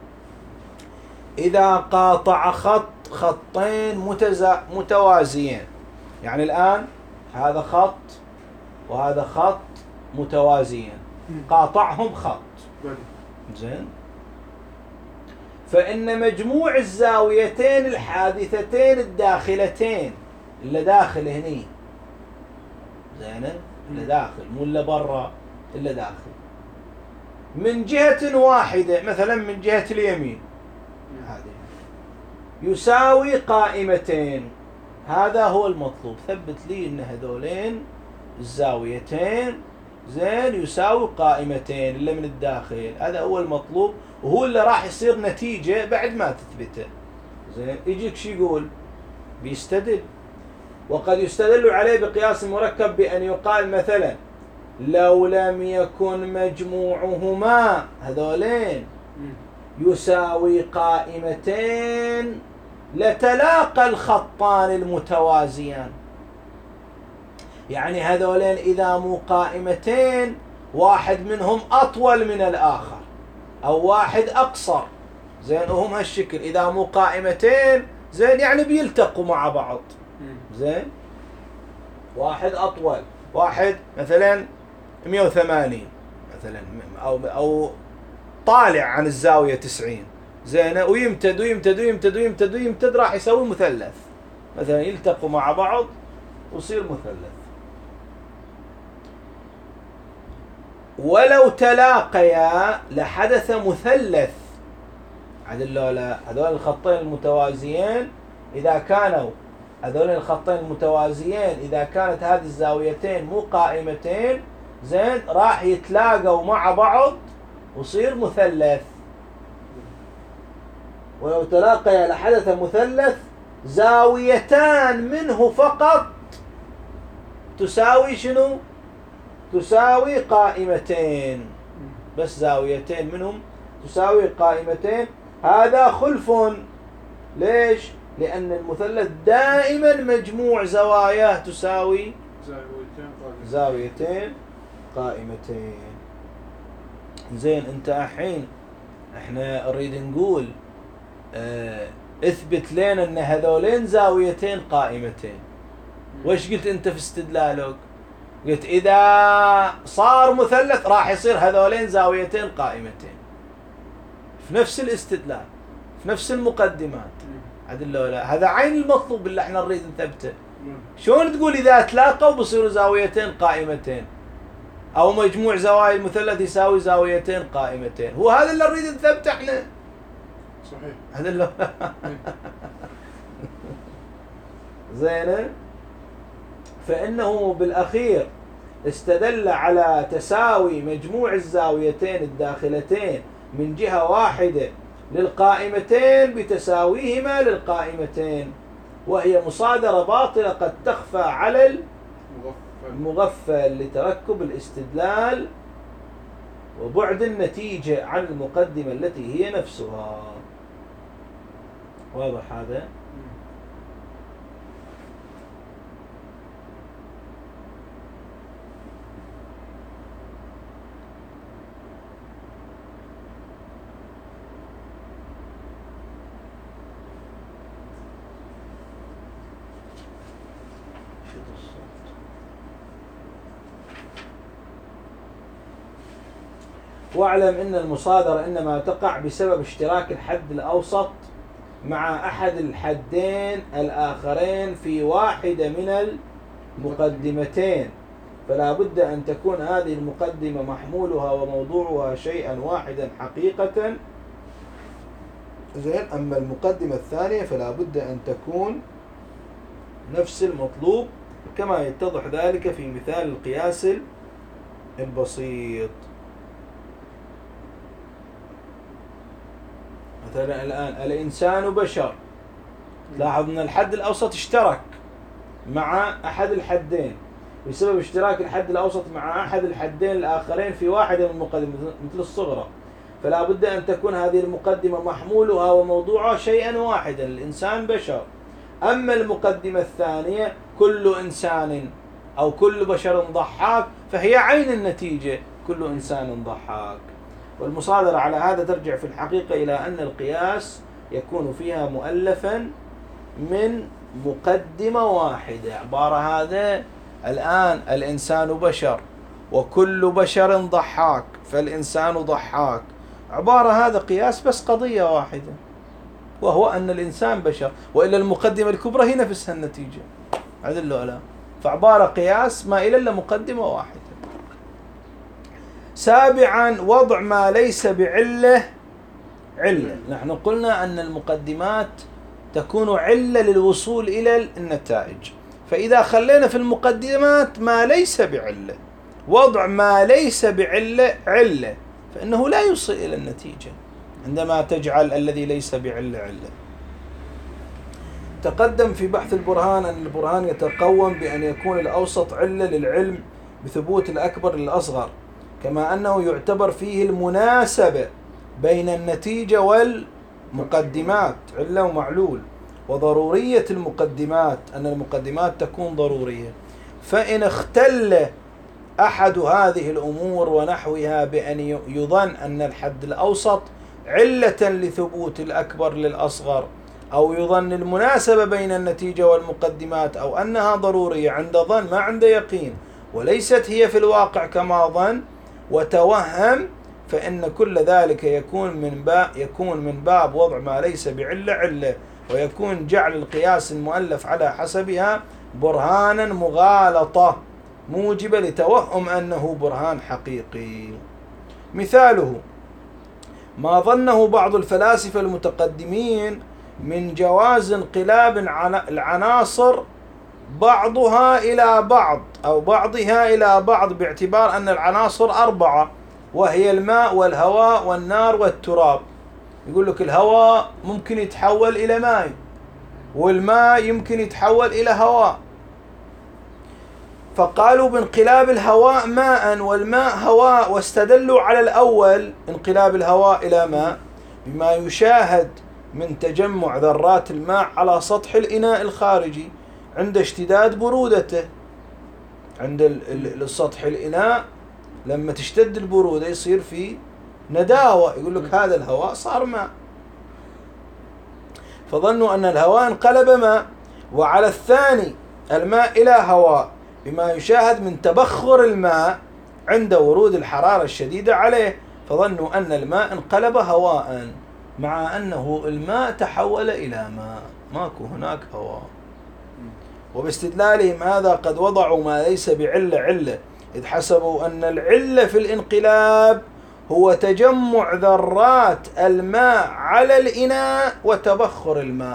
إذا قاطع خطين متوازيين، يعني الآن هذا خط وهذا خط متوازيين، قاطعهم خط، زين، فإن مجموع الزاويتين الحادثتين الداخلتين، اللي داخل هني، زين، اللي داخل مو اللي برا، اللي داخل، من جهة واحدة، مثلا من جهة اليمين هذه، يساوي قائمتين. هذا هو المطلوب، ثبت لي ان هذولين الزاويتين، زين، يساوي قائمتين اللي من الداخل. هذا هو المطلوب، وهو اللي راح يصير نتيجة بعد ما تثبته. زين، يجيك شو يقول؟ بيستدل، وقد يستدل عليه بقياس مركب بأن يقال مثلا: لو لم يكن مجموعهما هذولين يساوي قائمتين لتلاقى الخطان المتوازيان. يعني هذولين إذا مو قائمتين واحد منهم أطول من الآخر أو واحد أقصر، زين، وهم هالشكل، إذا مو قائمتين، زين، يعني بيلتقوا مع بعض، زين، واحد أطول، واحد مثلا 180 مثلا، أو طالع عن الزاوية 90، زين، ويمتد ويمتد ويمتد ويمتد ويمتد، راح يسوي مثلث مثلا، يلتقوا مع بعض ويصير مثلث. ولو تلاقيا لحدث مثلث. هذول الخطين المتوازيين إذا كانوا إذا كانت هذه الزاويتين مو قائمتين، زين، راح يتلاقوا مع بعض ويصير مثلث. ولو تلاقيا لحدث مثلث زاويتان منه فقط تساوي شنو؟ تساوي قائمتين، بس زاويتين منهم تساوي قائمتين. هذا خلف. ليش؟ لأن المثلث دائما مجموع زواياه تساوي زاويتين قائمتين. زين، انت الحين احنا نريد نقول اثبت لنا ان هذولين زاويتين قائمتين. وش قلت انت في استدلالك؟ قلت إذا صار مثلث راح يصير هذولين زاويتين قائمتين، في نفس الاستدلال، في نفس المقدمات. هذا عين المطلوب اللي احنا نريد نثبته. شلون تقول إذا تلاقوا بصيروا زاويتين قائمتين، أو مجموع زوايا المثلث يساوي زاويتين قائمتين؟ هو هذا اللي نريد نثبته احنا. صحيح. هذا اللي زين. فإنه بالأخير استدل على تساوي مجموع الزاويتين الداخلتين من جهة واحدة للقائمتين بتساويهما للقائمتين، وهي مصادرة باطلة قد تخفى على المغفل لتركب الاستدلال وبعد النتيجة عن المقدمة التي هي نفسها. واضح هذا؟ واعلم أن المصادرة إنما تقع بسبب اشتراك الحد الأوسط مع أحد الحدين الآخرين في واحدة من المقدمتين، فلا بد أن تكون هذه المقدمة محمولها وموضوعها شيئا واحدا حقيقة. زين. أما المقدمة الثانية فلا بد أن تكون نفس المطلوب، كما يتضح ذلك في مثال القياس البسيط. مثلا الآن الإنسان بشر، لاحظ أن الحد الأوسط اشترك مع أحد الحدين، بسبب اشتراك الحد الأوسط مع أحد الحدين الآخرين في واحدة من المقدمة مثل الصغرى، فلا بد أن تكون هذه المقدمة محمولها وموضوعها شيئا واحدا، الإنسان بشر. أما المقدمة الثانية كل إنسان أو كل بشر ضحاك، فهي عين النتيجة كل إنسان ضحاك. والمصادرة على هذا ترجع في الحقيقة إلى أن القياس يكون فيها مؤلفا من مقدمة واحدة. عبارة هذا الآن الإنسان بشر وكل بشر ضحاك، فالإنسان ضحاك، عبارة هذا قياس بس قضية واحدة، وهو أن الإنسان بشر، وإلا المقدمة الكبرى هي نفسها النتيجة. عدل ولا؟ فعبارة قياس ما إلا مقدمة واحدة. سابعا وضع ما ليس بعلة علة. نحن قلنا أن المقدمات تكون علة للوصول إلى النتائج، فإذا خلينا في المقدمات ما ليس بعلة، وضع ما ليس بعلة علة، فإنه لا يوصل إلى النتيجة عندما تجعل الذي ليس بعلة علة. تقدم في بحث البرهان أن البرهان يتقوم بأن يكون الأوسط علة للعلم بثبوت الأكبر للأصغر، كما أنه يعتبر فيه المناسبة بين النتيجة والمقدمات علة ومعلول، وضرورية المقدمات أن المقدمات تكون ضرورية. فإن اختل أحد هذه الأمور ونحوها بأن يظن أن الحد الأوسط علة لثبوت الأكبر للأصغر، أو يظن المناسبة بين النتيجة والمقدمات، أو أنها ضرورية عند ظن ما عند يقين، وليست هي في الواقع كما ظن وتوهم، فإن كل ذلك يكون من باب وضع ما ليس بعلة علة، ويكون جعل القياس المؤلف على حسبها برهانا مغالطة موجبة لتوهم أنه برهان حقيقي. مثاله ما ظنه بعض الفلاسفة المتقدمين من جواز انقلاب العناصر بعضها إلى بعض أو بعضها إلى بعض، باعتبار أن العناصر 4 وهي الماء والهواء والنار والتراب. يقول لك الهواء ممكن يتحول إلى ماء، والماء يمكن يتحول إلى هواء، فقالوا بانقلاب الهواء ماء والماء هواء، واستدلوا على الأول انقلاب الهواء إلى ماء بما يشاهد من تجمع ذرات الماء على سطح الإناء الخارجي عند اشتداد برودته. عند السطح الإناء لما تشتد البرودة يصير فيه نداوة، يقول لك هذا الهواء صار ماء، فظنوا أن الهواء انقلب ماء. وعلى الثاني الماء إلى هواء بما يشاهد من تبخر الماء عند ورود الحرارة الشديدة عليه، فظنوا أن الماء انقلب هواء، مع أنه الماء تحول إلى ماء، ماكو هناك هواء. وباستدلالهم هذا قد وضعوا ما ليس بعلة علة، إذ حسبوا أن العلة في الانقلاب هو تجمع ذرات الماء على الإناء وتبخر الماء،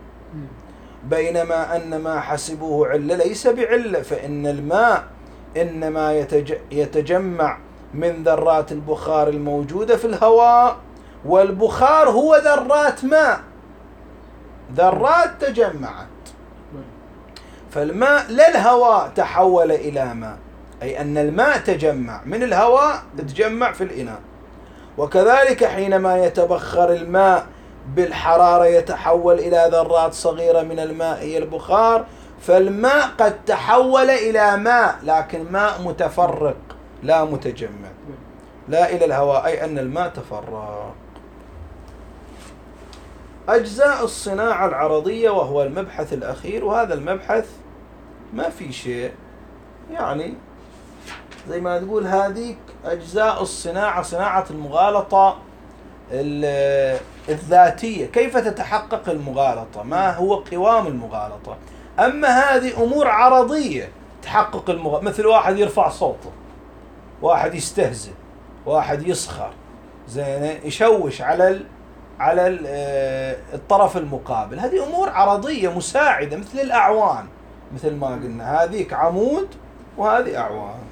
بينما أن ما حسبوه علة ليس بعلة، فإن الماء إنما يتجمع من ذرات البخار الموجودة في الهواء، والبخار هو ذرات ماء، ذرات تجمعت، فالماء لا الهواء تحول إلى ماء، أي أن الماء تجمع من الهواء تجمع في الإناء. وكذلك حينما يتبخر الماء بالحرارة يتحول إلى ذرات صغيرة من الماء هي البخار، فالماء قد تحول إلى ماء لكن ماء متفرق لا متجمع، لا إلى الهواء، أي أن الماء تفرق. أجزاء الصناعة العرضية وهو المبحث الأخير، وهذا المبحث ما في شيء، يعني زي ما تقول هذيك أجزاء الصناعة، صناعة المغالطة الذاتية، كيف تتحقق المغالطة، ما هو قوام المغالطة. أما هذه أمور عرضية تحقق مثل واحد يرفع صوته، واحد يستهزئ، واحد يسخر، زين، يشوش على الطرف المقابل، هذه أمور عرضية مساعدة مثل الأعوان، مثل ما قلنا هذيك عمود وهذه أعوان،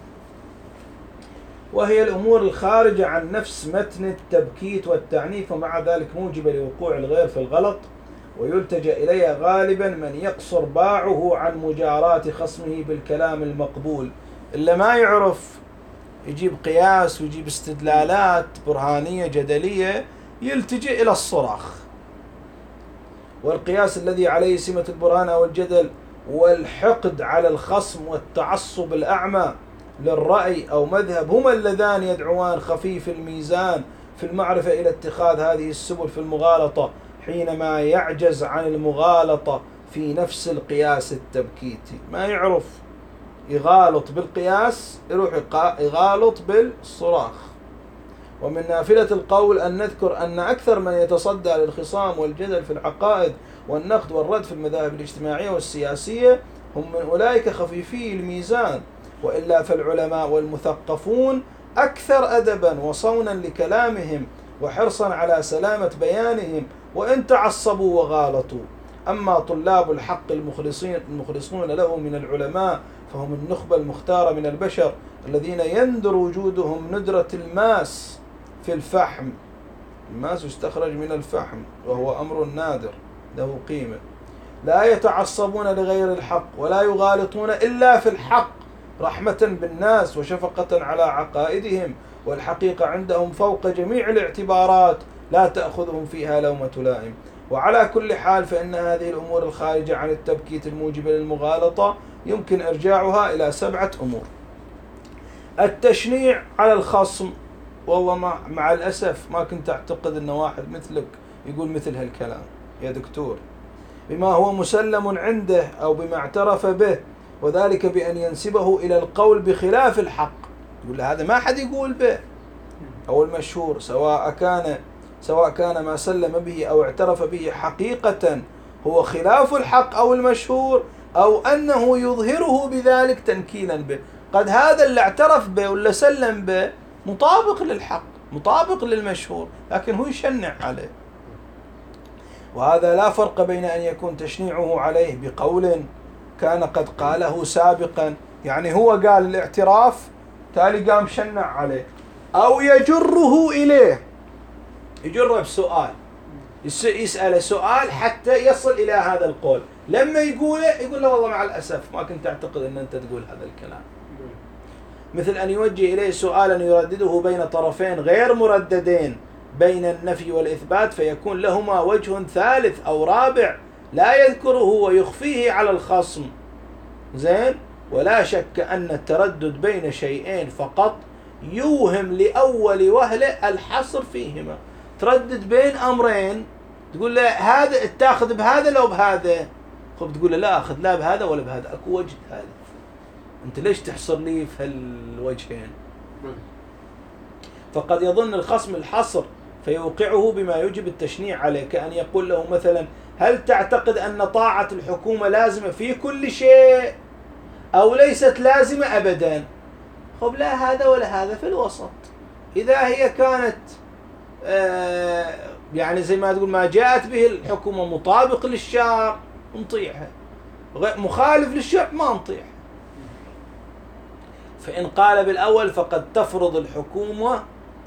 وهي الأمور الخارجة عن نفس متن التبكيت والتعنيف، ومع ذلك موجبة لوقوع الغير في الغلط، ويلتجأ إليها غالبا من يقصر باعه عن مجاراة خصمه بالكلام المقبول. إلا ما يعرف يجيب قياس ويجيب استدلالات برهانية جدلية يلتجئ إلى الصراخ. والقياس الذي عليه سمة البرهان أو الجدل والحقد على الخصم والتعصب الأعمى للرأي أو مذهب هما اللذان يدعوان خفيف الميزان في المعرفة إلى اتخاذ هذه السبل في المغالطة، حينما يعجز عن المغالطة في نفس القياس التبكيتي. ما يعرف يغالط بالقياس يروح يغالط بالصراخ. ومن نافلة القول أن نذكر أن أكثر من يتصدى للخصام والجدل في العقائد والنقد والرد في المذاهب الاجتماعية والسياسية هم من أولئك خفيفي الميزان، وإلا فالعلماء والمثقفون أكثر أدبا وصونا لكلامهم وحرصا على سلامة بيانهم وإن تعصبوا وغالطوا. أما طلاب الحق المخلصون له من العلماء فهم النخبة المختارة من البشر الذين يندر وجودهم ندرة الماس في الفحم. الماس يستخرج من الفحم وهو أمر نادر له قيمة. لا يتعصبون لغير الحق ولا يغالطون إلا في الحق رحمة بالناس وشفقة على عقائدهم، والحقيقة عندهم فوق جميع الاعتبارات لا تأخذهم فيها لومة لائم. وعلى كل حال فإن هذه الأمور الخارجة عن التبكيت الموجبة للمغالطة يمكن إرجاعها إلى 7 أمور. التشنيع على الخصم، والله مع الأسف ما كنت أعتقد أن واحد مثلك يقول مثل هالكلام يا دكتور، بما هو مسلم عنده أو بما اعترف به، وذلك بأن ينسبه إلى القول بخلاف الحق. يقول هذا ما حد يقول به، أو المشهور، سواء كان ما سلم به أو اعترف به حقيقة هو خلاف الحق أو المشهور، أو أنه يظهره بذلك تنكيلا به. قد هذا اللي اعترف به ولا سلم به مطابق للحق مطابق للمشهور، لكن هو يشنع عليه. وهذا لا فرق بين أن يكون تشنيعه عليه بقول كان قد قاله سابقا، يعني هو قال الاعتراف تالي قام شنع عليه، أو يجره إليه، يجره بسؤال، يسأله سؤال حتى يصل إلى هذا القول، لما يقول له والله مع الأسف ما كنت أعتقد أن أنت تقول هذا الكلام. مثل أن يوجه إليه سؤالا يردده بين طرفين غير مرددين بين النفي والإثبات، فيكون لهما وجه ثالث أو رابع لا يذكره ويخفيه على الخصم. زين، ولا شك أن التردد بين شيئين فقط يوهم لأول وهلة الحصر فيهما. تردد بين أمرين، تقول له هذا تاخذ بهذا لو بهذا، خب تقول له لا أخذ لا بهذا ولا بهذا، أكو وجه ثالث، أنت ليش تحصر لي في هالوجهين؟ فقد يظن الخصم الحصر فيوقعه بما يجب التشنيع عليه، كأن يقول له مثلا هل تعتقد أن طاعة الحكومة لازمة في كل شيء أو ليست لازمة أبدا؟ خب لا هذا ولا هذا، في الوسط. إذا هي كانت يعني زي ما تقول ما جاءت به الحكومة مطابق للشرع نطيعها، مخالف للشرع ما نطيع. فإن قال بالأول فقد تفرض الحكومة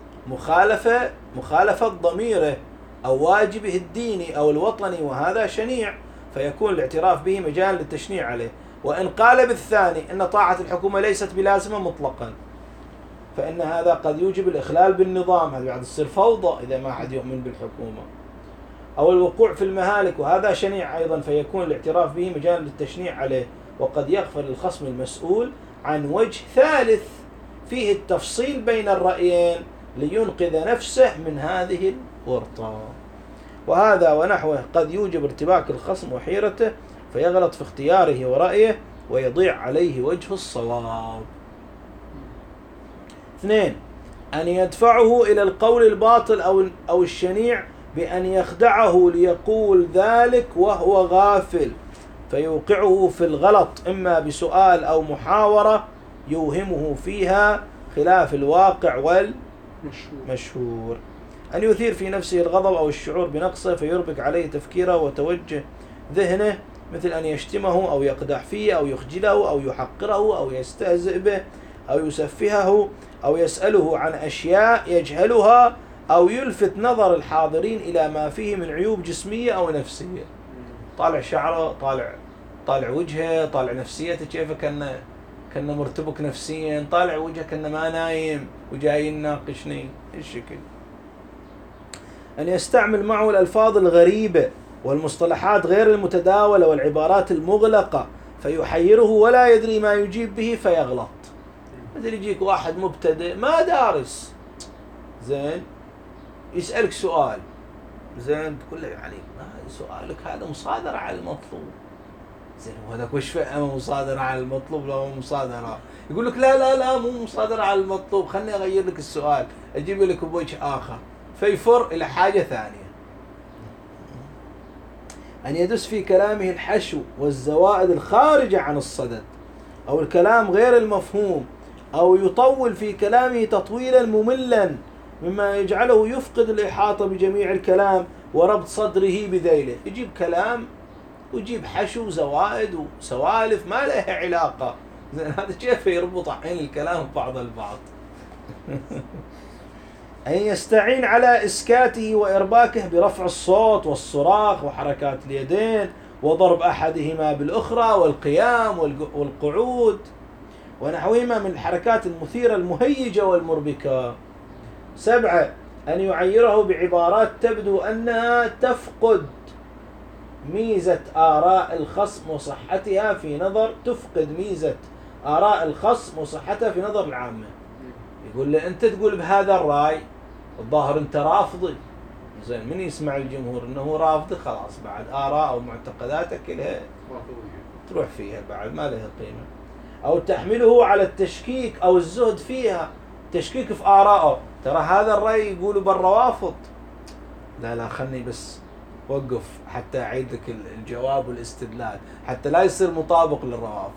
مخالفة ضميره أو واجبه الديني أو الوطني، وهذا شنيع، فيكون الاعتراف به مجال للتشنيع عليه. وإن قال بالثاني أن طاعة الحكومة ليست بلازمة مطلقا، فإن هذا قد يوجب الإخلال بالنظام، هذا بعد تصير فوضى إذا ما حد يؤمن بالحكومة، أو الوقوع في المهالك، وهذا شنيع أيضا، فيكون الاعتراف به مجال للتشنيع عليه. وقد يغفل الخصم المسؤول عن وجه ثالث فيه التفصيل بين الرأيين لينقذ نفسه من هذه الورطة. وهذا ونحوه قد يوجب ارتباك الخصم وحيرته، فيغلط في اختياره ورأيه ويضيع عليه وجه الصواب. 2. أن يدفعه إلى القول الباطل أو الشنيع بأن يخدعه ليقول ذلك وهو غافل، فيوقعه في الغلط إما بسؤال أو محاورة يوهمه فيها خلاف الواقع والمشهور. أن يثير في نفسه الغضب أو الشعور بنقصه فيربك عليه تفكيره وتوجه ذهنه، مثل أن يشتمه أو يقدح فيه أو يخجله أو يحقره أو يستهزئ به أو يسفهه أو يسأله عن أشياء يجهلها أو يلفت نظر الحاضرين إلى ما فيه من عيوب جسمية أو نفسية. طالع شعره، طالع وجهه، طالع نفسيته، كيف كأنه مرتبك نفسيا، طالع وجهه كأنه ما نايم وجاي يناقشني الشكل. أن يستعمل معه الألفاظ الغريبة والمصطلحات غير المتداولة والعبارات المغلقة فيحيره ولا يدري ما يجيب به فيغلط. مثل يجيك واحد مبتدئ ما دارس، زين، يسألك سؤال، زين، تقول له يعني سؤالك هذا مصادرة على المطلوب. زين، وهذاك وش فهم مصادرة على المطلوب؟ لو مصادرة يقول لك لا مو مصادرة على المطلوب، خلني أغير لك السؤال، أجيب لك بوجه آخر، فيفر إلى حاجة ثانية. أن يدس في كلامه الحشو والزوائد الخارجة عن الصدد أو الكلام غير المفهوم، أو يطول في كلامه تطويلا مملا مما يجعله يفقد الإحاطة بجميع الكلام وربط صدره بذيله. يجيب كلام ويجيب حشو وزوائد وسوالف ما لها علاقة. هذا كيف يربط حين الكلام بعض البعض. أن يستعين على إسكاته وإرباكه برفع الصوت والصراخ وحركات اليدين وضرب أحدهما بالأخرى والقيام والقعود ونحوهما من الحركات المثيرة المهيجة والمربكة. 7. أن يعيره بعبارات تبدو أنها تفقد ميزة آراء الخصم وصحتها في نظر العامة. يقول له أنت تقول بهذا الرأي، الظاهر أنت رافضي. زين، من يسمع الجمهور أنه رافضي خلاص بعد آراء أو معتقداتك كلها تروح فيها، بعد ما لها قيمة. أو تحمله على التشكيك أو الزهد فيها، تشكيك في آرائه، ترى هذا الرأي يقولوا بالروافض، لا خلني بس وقف حتى أعيد لك الجواب والاستدلال حتى لا يصير مطابق للروافض.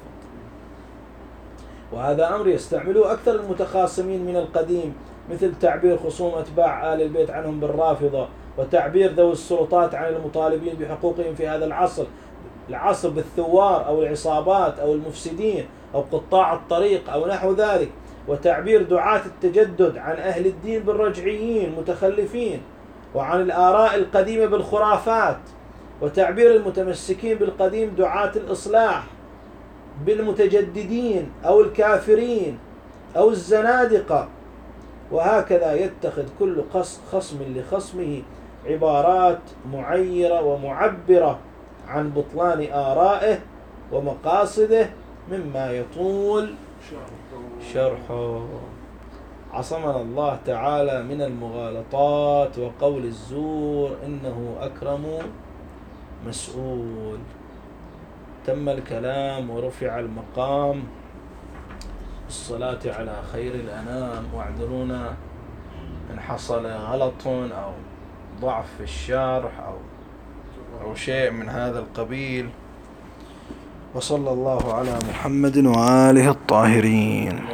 وهذا أمر يستعمله أكثر المتخاصمين من القديم، مثل تعبير خصوم أتباع آل البيت عنهم بالرافضة، وتعبير ذوي السلطات عن المطالبين بحقوقهم في هذا العصر بالثوار أو العصابات أو المفسدين أو قطاع الطريق أو نحو ذلك، وتعبير دعاة التجدد عن أهل الدين بالرجعيين متخلفين، وعن الآراء القديمة بالخرافات، وتعبير المتمسكين بالقديم دعاة الإصلاح بالمتجددين أو الكافرين أو الزنادقة. وهكذا يتخذ كل خصم لخصمه عبارات معيرة ومعبرة عن بطلان آرائه ومقاصده مما يطول شرحه. عصمنا الله تعالى من المغالطات وقول الزور، إنه أكرم مسؤول. تم الكلام ورفع المقام بالصلاة على خير الأنام. واعذرونا إن حصل غلط أو ضعف في الشرح أو شيء من هذا القبيل. وصلى الله على محمد وآله الطاهرين.